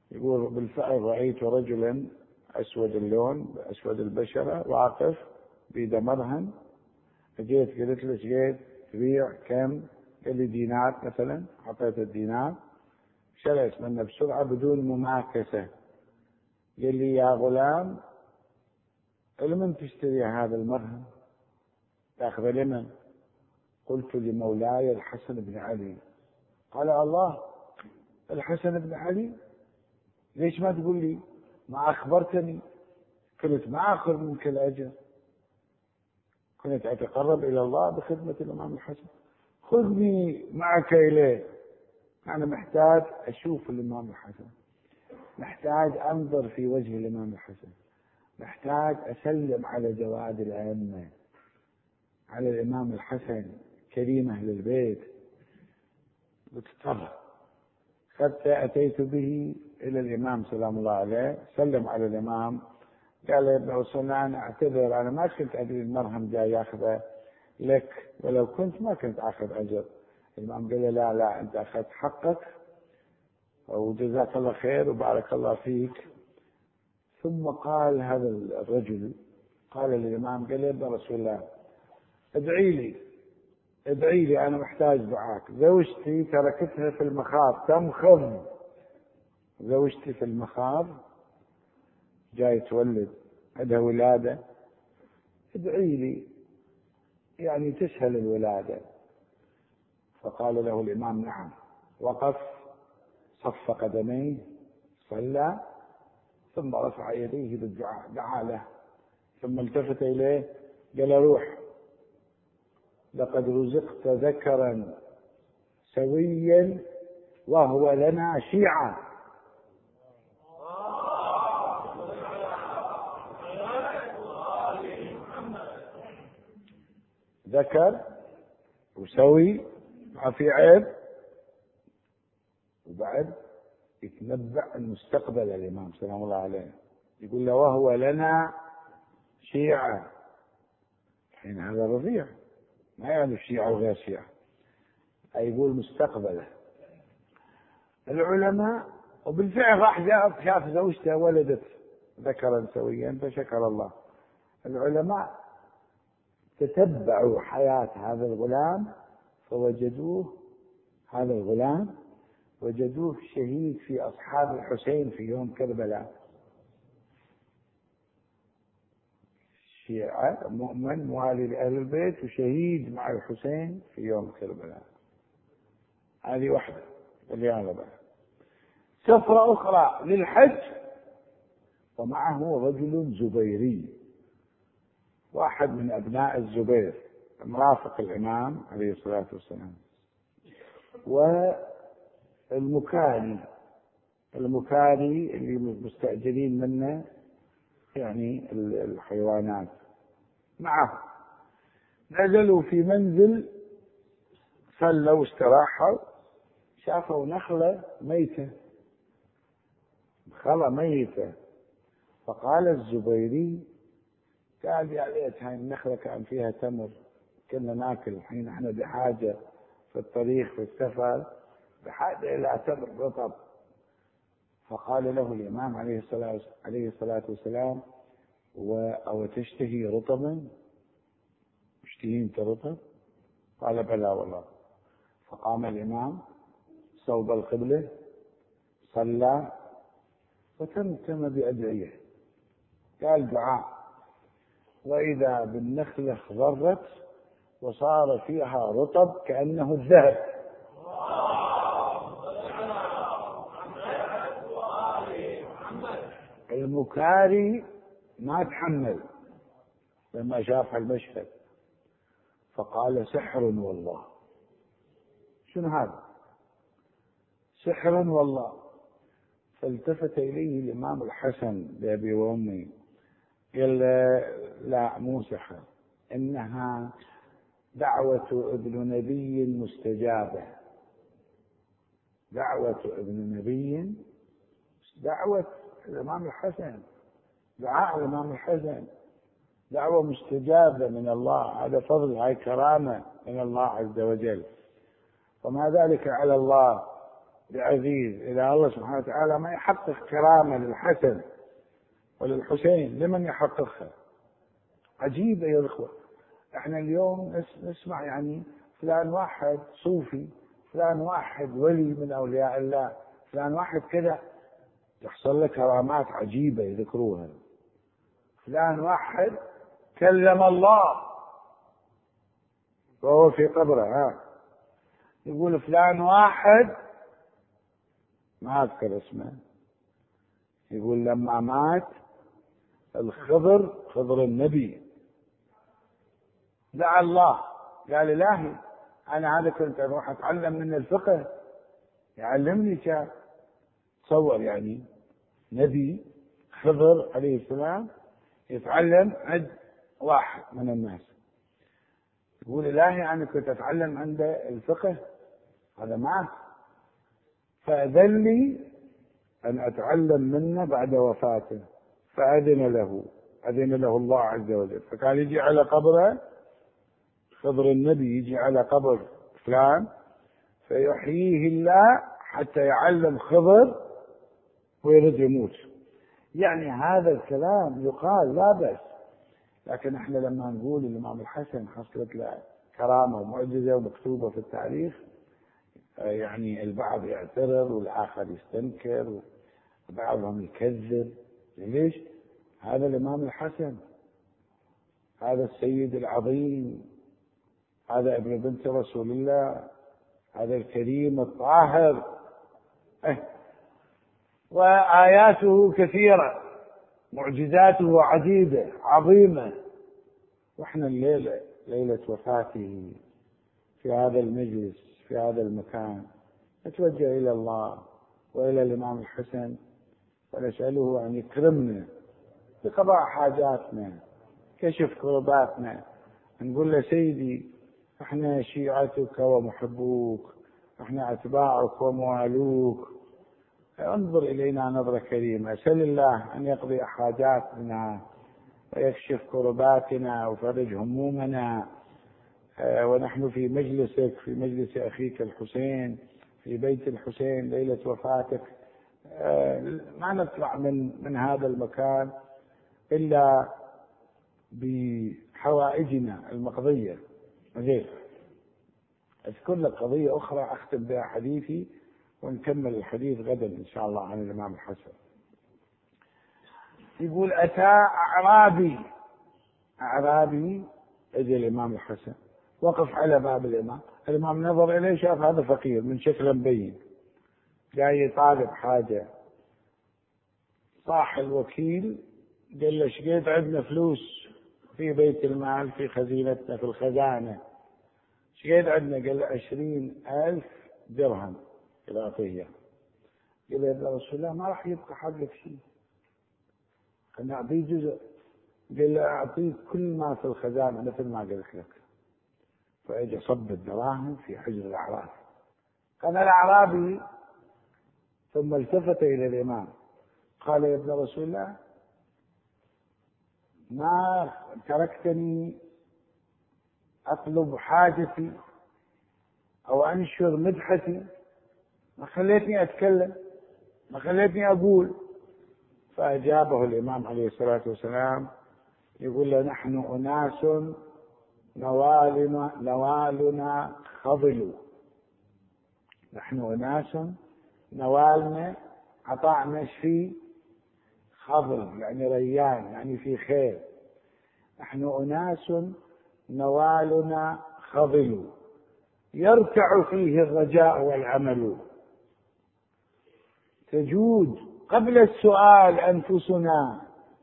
يقول بالفعل رأيت رجلا أسود اللون أسود البشرة واقف بيده مرهم، فجيت قلت له جيت تبيع كم؟ قال لي دينار مثلا، أعطيته الدينار، شريت منه بسرعة بدون مماكسة. قال لي يا غلام لمن تشتري هذا المرهم؟ تأخذ لمن؟ قلت لمولاي الحسن بن علي. قال الله، الحسن بن علي؟ ليش ما تقول لي؟ ما أخبرتني، كنت ما أخذ منك الأجر، كنت أتقرب إلى الله بخدمة الإمام الحسن، خذني معك إليه، أنا محتاج أشوف الإمام الحسن، محتاج أنظر في وجه الإمام الحسن، محتاج أسلم على جواد الأئمة، على الإمام الحسن كريم أهل البيت. واضطر حتى أتيت به إلى الإمام سلام الله عليه، سلم على الإمام، قال يا ابن عثمان أعتذر، أنا ما كنت أدري المرهم جاي ياخذه لك، ولو كنت ما كنت أخذ أجر. الإمام قال له لا لا أنت أخذت حقك وجزاك الله خير وبارك الله فيك. ثم قال هذا الرجل، قال للإمام، قال يا ابن رسول الله ادعي لي ادعي لي أنا محتاج دعاك، زوجتي تركتها في المخاض تمخض، زوجتي في المخاض جاي تولد، عندها ولادة، ادعي لي يعني تسهل الولادة. فقال له الإمام نعم، وقف صف قدميه صلى ثم رفع يديه بالدعاء، دعا له، ثم التفت إليه قال روح، لقد رزقت ذكرا سويا وهو لنا شيعة. ذكر وسوي ما في عيب، وبعد يتنبأ المستقبل الإمام سلام الله عليه، يقول له وهو لنا شيعة، حين هذا رضيع ما يعرف شيعة وغير شيعة، يقول مستقبله. العلماء وبالفعل راح جاء شاف زوجته ولدت ذكرا سويا فشكر الله. العلماء تتبعوا حياة هذا الغلام فوجدوه، هذا الغلام وجدوه شهيد في أصحاب الحسين في يوم كربلاء، شيعة مؤمن موالي لأهل البيت وشهيد مع الحسين في يوم كربلاء. هذه واحدة اللي أنا بقى. سفرة أخرى للحج ومعه رجل زبيري، واحد من أبناء الزبير مرافق الإمام عليه الصلاة والسلام، والمكاري المكاري اللي مستأجرين منه يعني الحيوانات معه، نزلوا في منزل صلوا واستراحوا، شافوا نخلة ميتة، خلة ميتة، فقال الزبيري قال يا ليت هاي النخلة كان فيها تمر كنا ناكل، الحين احنا بحاجة في الطريق في السفر بحاجة إلى تمر رطب. فقال له الإمام عليه الصلاة عليه الصلاة والسلام أو تشتهي رطبا؟ تشتهي أنت رطب؟ قال بلى والله. فقام الإمام صوب القبلة صلى وتمتم بأدعية، قال دعاء، وإذا بالنخلة اخضرت وصار فيها رطب كأنه الذهب. المكاري ما تحمل لما شاف المشهد فقال سحر والله. شنو هذا؟ سحر والله. فالتفت إليه الإمام الحسن بأبي وأمي قال لا مو سحر، إنها دعوة ابن نبي مستجابة، دعوة ابن نبي، دعوة الإمام الحسن، دعاء الإمام الحسن دعوة مستجابة من الله، هذا فضل، هاي كرامة من الله عز وجل، وما ذلك على الله بعزيز. إذا الله سبحانه وتعالى ما يحقق كرامة للحسن وللحسين لمن يحققها؟ عجيب أيها الأخوة. احنا اليوم نسمع يعني فلان واحد صوفي، فلان واحد ولي من أولياء الله، فلان واحد كذا، تحصل له كرامات عجيبة يذكروها. فلان واحد كلم الله وهو في قبره، ها يقول فلان واحد ما أذكر اسمه، يقول لما مات الخضر، خضر النبي، دعا الله قال إلهي أنا هذا كنت أروح أتعلم من الفقه يعلمني. كان تصور يعني نبي خضر عليه السلام يتعلم عند واحد من الناس، يقول إلهي أنا كنت أتعلم عنده الفقه، هذا مات، فأذن لي أن أتعلم منه بعد وفاته، فأذن له، أذن له الله عز وجل. فكان يجي على قبره خضر النبي، يجي على قبر فلان فيحييه الله حتى يعلم خضر ويرد يموت. يعني هذا الكلام يقال لا بأس، لكن احنا لما نقول الإمام الحسن حصلت له كرامة ومعجزة ومكتوبة في التاريخ، يعني البعض يعترض والآخر يستنكر وبعضهم يكذب. ليش؟ هذا الإمام الحسن، هذا السيد العظيم، هذا ابن بنت رسول الله، هذا الكريم الطاهر، اه. وآياته كثيرة، معجزاته عديدة عظيمة، واحنا الليلة ليلة وفاته في هذا المجلس في هذا المكان نتوجه إلى الله وإلى الإمام الحسن ونسأله أن يكرمنا بقضاء حاجاتنا، كشف كرباتنا، نقول له سيدي احنا شيعتك ومحبوك، احنا أتباعك وموالوك، انظر إلينا نظرة كريمة، سل الله أن يقضي حاجاتنا ويكشف كرباتنا ويفرج همومنا، ونحن في مجلسك، في مجلس أخيك الحسين، في بيت الحسين ليلة وفاتك، ما نطلع من من هذا المكان إلا بحوائجنا المقضية. زين، أذكر لك قضية أخرى أختم بها حديثي ونكمل الحديث غدا إن شاء الله عن الإمام الحسن. يقول أتى أعرابي، أعرابي إجى الإمام الحسن، وقف على باب الإمام، الإمام نظر إليه شاف هذا فقير من شكله مبين جاي يطالب حاجة، صاح الوكيل قال له شقيت عندنا فلوس في بيت المال في خزينتنا في الخزانة، شقيت عندنا؟ قال له عشرين ألف درهم، قال أعطيه. قال له يا رسول الله ما راح يبقى حقك شيء، خلنا أعطيه جزء. قال له أعطيه كل ما في الخزانة مثل ما قلت لك. فأجى صب الدراهم في حجر الأعراف. قال الأعرابي ثم التفت إلى الإمام قال يا ابن رسول الله ما تركتني أطلب حاجتي أو أنشر مدحتي، ما خليتني أتكلم، ما خليتني أقول. فأجابه الإمام عليه الصلاة والسلام يقول له نحن أناس نوالنا, نوالنا خضل، نحن أناس نوالنا عطاءنا فيه خضر يعني ريان يعني في خير، نحن أناس نوالنا خضل يرتع فيه الرجاء والعمل، تجود قبل السؤال أنفسنا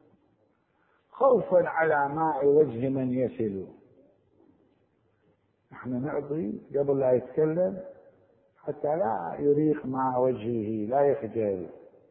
خوفا على ماء وجه من يسل. نحن نعطي قبل لا يتكلم حتى لا يريق مع وجهه، لا يخجل.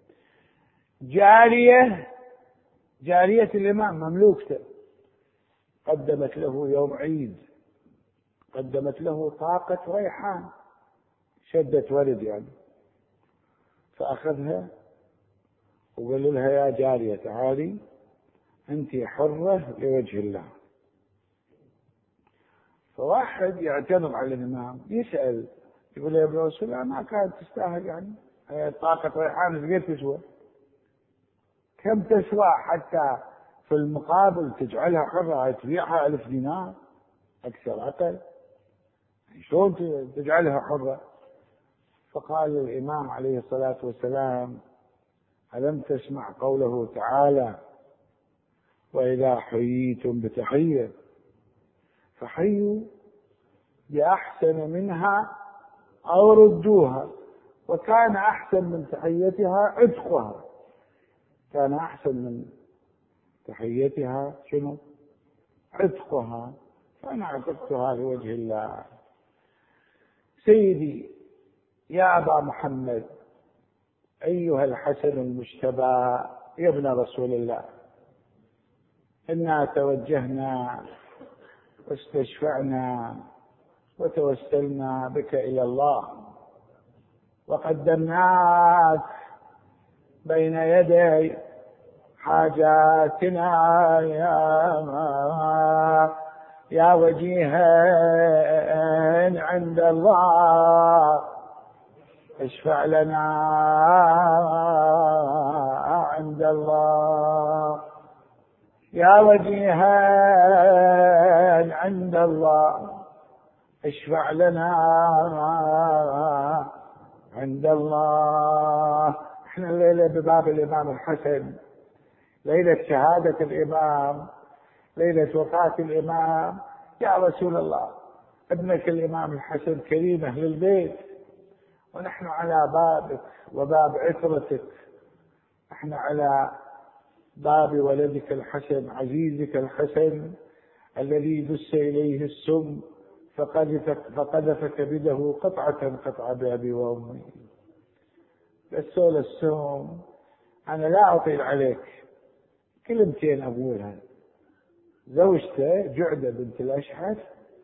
جارية، جارية الإمام مملوكته، قدمت له يوم عيد، قدمت له طاقة ريحان، شدت ولد يعني، فأخذها وقال لها يا جارية تعالي أنت حرة لوجه الله. فواحد يعترض على الإمام يسأل يقول يا ابن رسول الله ما كانت تستاهل يعني طاقة ريحان ايش قد تسوى؟ كم تسوى حتى في المقابل تجعلها حرة تبيعها ألف دينار؟ أكثر عقل، شلون تجعلها حرة؟ فقال الإمام عليه الصلاة والسلام: ألم تسمع قوله تعالى: وإذا حييتم بتحية فحيوا بأحسن منها أو ردوها، وكان أحسن من تحيتها عتقها. كان أحسن من تحيتها شنو؟ عتقها. فأنا عتقتها لوجه الله. سيدي يا أبا محمد أيها الحسن المجتبى يا ابن رسول الله، إنا توجهنا واستشفعنا وتوسلنا بك إلى الله، وقدمناك بين يدي حاجاتنا يا يا وجيها عند الله، اشفع لنا عند الله يا وجيها عند الله، اشفع لنا عند الله. احنا الليلة بباب الإمام الحسن، ليلة شهادة الإمام، ليلة وفاة الإمام. يا رسول الله ابنك الإمام الحسن كريم أهل البيت، ونحن على بابك وباب عترتك، نحن على باب ولدك الحسن عزيزك الحسن الذي دس إليه السم فقذف كبده قطعة قطعة بأبي وأمي. دسول السم. أنا لا أطيل عليك، كلمتين أقولها. زوجته جعدة بنت الأشعث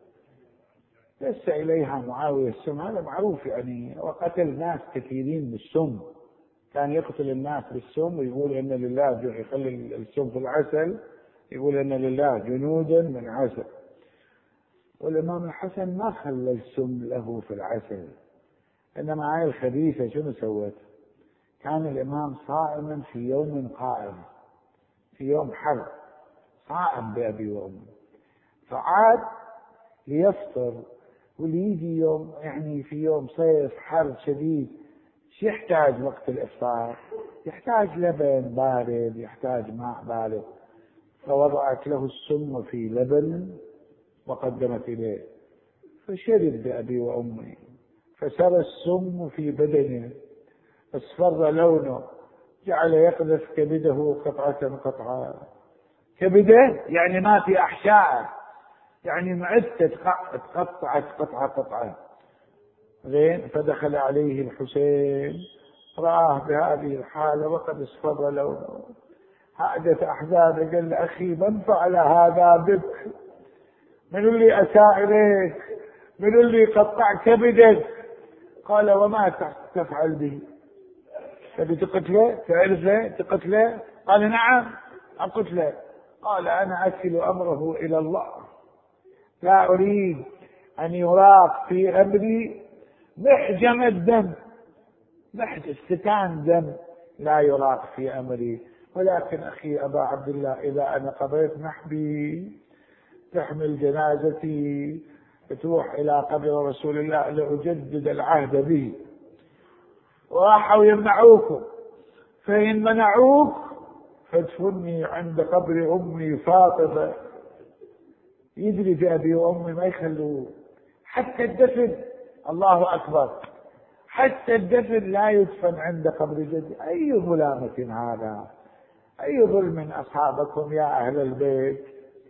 دس إليها معاوية السم، هذا معروف يعني، وقتل ناس كثيرين بالسم. كان يقتل الناس بالسم ويقول إن لله، يخلي السم في العسل يقول إن لله جنودا من عسل. والإمام الحسن ما خلى السم له في العسل، إنما هاي الخبيثة شنو سوت؟ كان الإمام صائما في يوم قائم، في يوم حرب، صائم بأبي وأمي، فعاد ليفطر، وليجي يوم يعني في يوم صيف حر شديد، شو يحتاج وقت الإفطار؟ يحتاج لبن بارد، يحتاج ماء بارد. فوضعت له السم في لبن وقدمت إليه، فشرب بأبي وأمي، فسرى السم في بدنه، اصفر لونه، جعل يقذف كبده قطعة قطعة. كبده يعني ما في أحشاء، يعني معدته تقطعت قطعة قطعة. زين. فدخل عليه الحسين رآه بهذه الحالة وقد اصفر لونه، حادث أحزانه، قال له: أخي من فعل هذا بك؟ من اللي أساء إليك؟ من اللي قطع كبدك؟ قال: وما تفعل به؟ تبي تقتله؟ تعرفه تقتله؟ قال: نعم أقتله. قال: أنا أكل أمره إلى الله، لا أريد أن يراق في أمري محجم الدم، محجم استكان دم لا يراق في أمري، ولكن أخي أبا عبد الله إذا أنا قضيت نحبي تحمل جنازتي تروح إلى قبر رسول الله لأجدد العهد به. وراحوا يمنعوكم، فإن منعوك فادفني عند قبر أمي فاطمة. يدري في أبي وأمي ما يخلوه حتى الدفن. الله أكبر، حتى الدفن لا يدفن عند قبر جدي. أي ظلامة هذا! أي ظلم أصابكم يا أهل البيت!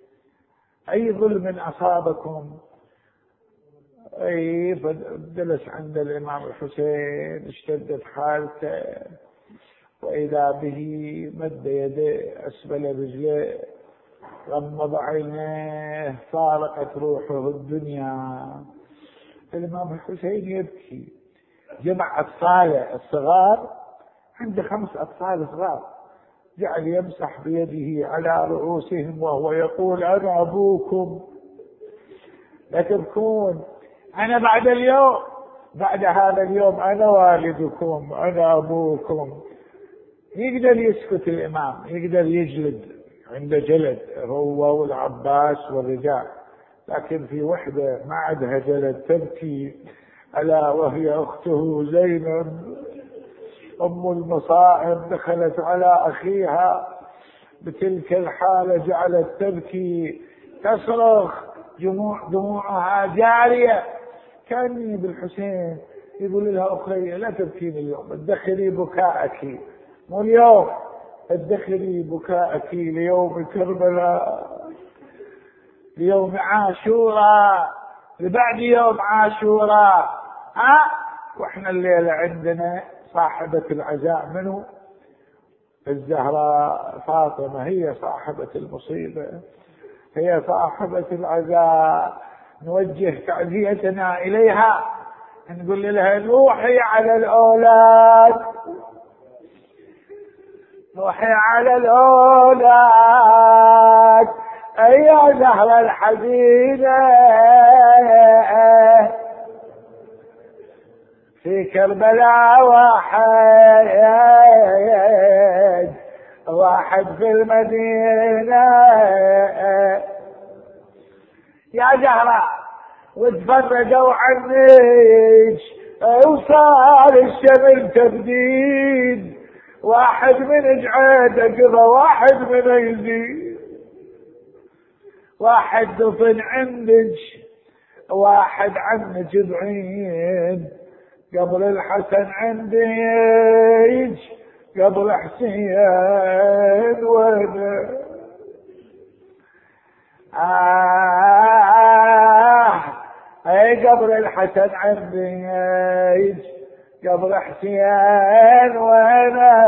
أي ظلم أصابكم! أي جلس عند الإمام الحسين، اشتدت حالته، وإذا به مد يديه أسفل رجليه، غمض عينيه، فارقت روحه الدنيا. الإمام الحسين يبكي. جمع أطفاله الصغار، عنده خمس أطفال صغار، جعل يمسح بيده على رؤوسهم وهو يقول: أنا أبوكم، لا تبكون، أنا بعد اليوم بعد هذا اليوم أنا والدكم أنا أبوكم. يقدر يسكت الإمام، يقدر يجلد عند جلد هو والعباس والرجال، لكن في وحدة ما عندها جلد تبكي، ألا وهي أخته زينب أم المصائب، دخلت على أخيها بتلك الحالة جعلت تبكي تصرخ، دموع دموعها جارية. كأني بالحسين يقول لها أخي لا تبكين اليوم، ادخري بكاءك، مو اليوم، ادخري بكاءك ليوم كربلاء، ليوم عاشوراء، لبعد يوم عاشوراء. ها واحنا الليلة عندنا صاحبة العزاء منه الزهراء فاطمة، هي صاحبة المصيبة، هي صاحبة العزاء. نوجه تعزيتنا إليها، نقول لها نوحي على الأولاد، نوحي على الأولاد أيها زهرة الحزينة، في كربلاء واحد واحد في المدينة يا زهرة، وتفرجوا عنك وصار الشمل تبديد، واحد من جعيد قضى واحد من يزيد، واحد دفن عندك واحد عنك بعيد، قبل الحسن عندك قبل حسين وانا آه اي قبل الحسن عندك قبل حسين وانا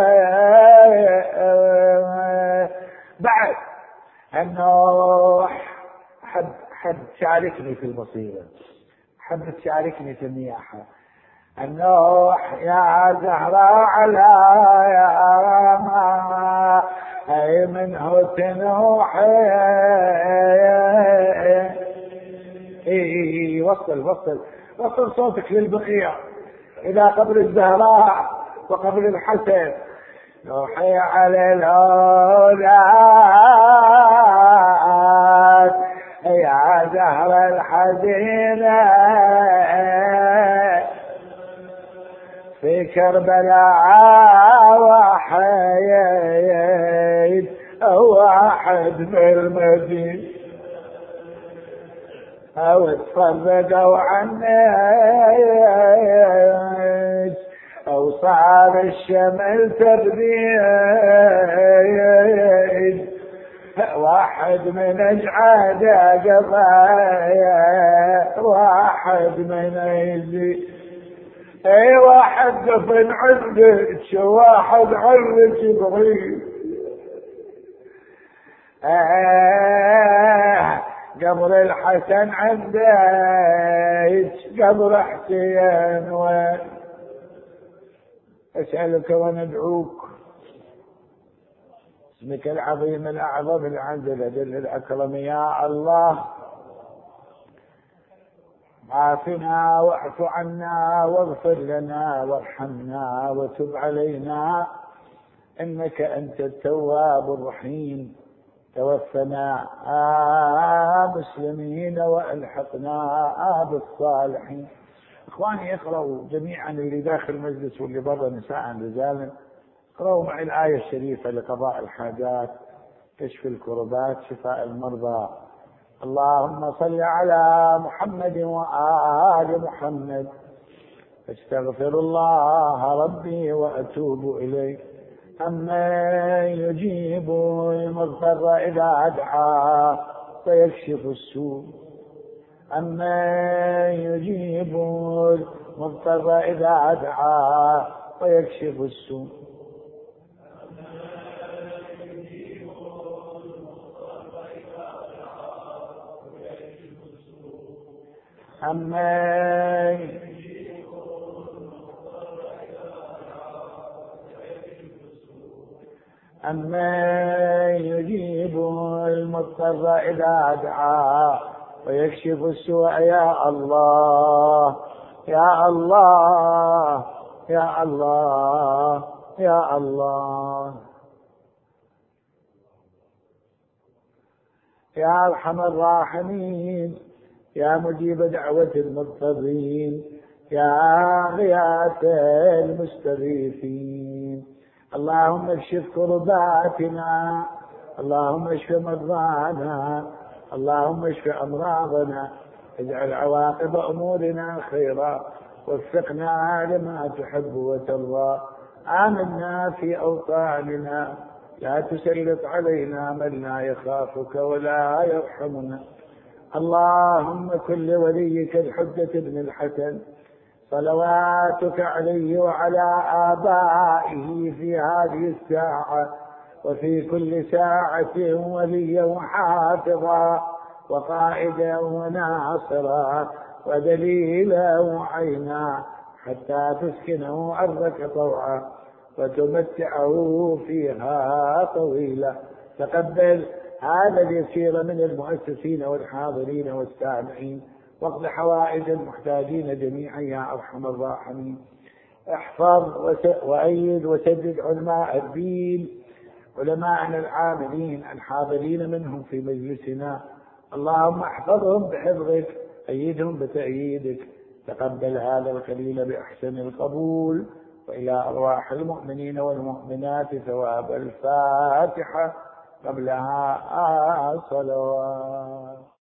بعد النوح. حب حب تشاركني في المصيبة، حب تشاركني في النياحة. النوح يا زهراء على يا ما اي منه تنوح، اي وصل وصل وصل صوتك للبقيع الى قبر الزهراء وقبر الحسن. نوحي على الاولاد يا زهر الحزينة، في كربلاء واحد واحد من المدينة، او تفرقوا عنك او صار الشمل تبديد، واحد من اجعاد قضايا واحد من يزيد، اي واحد دفن عندك واحد عنك بعيد، آه قبر الحسن عندك قبر حسين وين. اسألك وندعوك اسمك العظيم الاعظم العز الاجل الاكرم يا الله، عافنا واعف عنا واغفر لنا وارحمنا وتب علينا، انك انت التواب الرحيم. توفنا آه مسلمين والحقنا آه بالصالحين. اخواني اقرأوا جميعا، اللي داخل المجلس واللي برا نساء رجالا، اقرأوا معي الآية الشريفة لقضاء الحاجات، كشف الكربات، شفاء المرضى. اللهم صل على محمد وآل محمد. استغفر الله ربي وأتوب إليه. أما يجيب المضطر إذا دعاه ويكشف السوء، أما يجيب المضطر إذا دعاه ويكشف السوء، أما أما يجيب المضطر إذا دعاه ويكشف السوء يا الله. يا الله يا الله يا الله. يا أرحم الراحمين، يا مجيب دعوة المضطرين، يا غياث المستغيثين، اللهم اكشف كرباتنا، اللهم اشف مرضانا، اللهم اشف أمراضنا، اجعل عواقب أمورنا خيرا، وفقنا لما تحب وترضى، آمنا في أوطاننا، لا تسلط علينا من لا يخافك ولا يرحمنا. اللهم كن لوليك الحجة بن الحسن صلواتك عليه وعلى آبائه في هذه الساعة وفي كل ساعة وليا وحافظا وقائدا وناصرا ودليلا وعينا، حتى تسكنه أرضك طوعا وتمتعه فيها طويلا. تقبل هذا اليسير من المؤسسين والحاضرين والسامعين، واقض حوائج المحتاجين جميعا يا أرحم الراحمين. احفظ وأيد وسدد علماء الدين، علماءنا العاملين الحاضرين منهم في مجلسنا، اللهم احفظهم بحفظك، أيدهم بتأييدك. تقبل هذا القليل بأحسن القبول، وإلى أرواح المؤمنين والمؤمنات ثواب الفاتحة قبلها صلوات.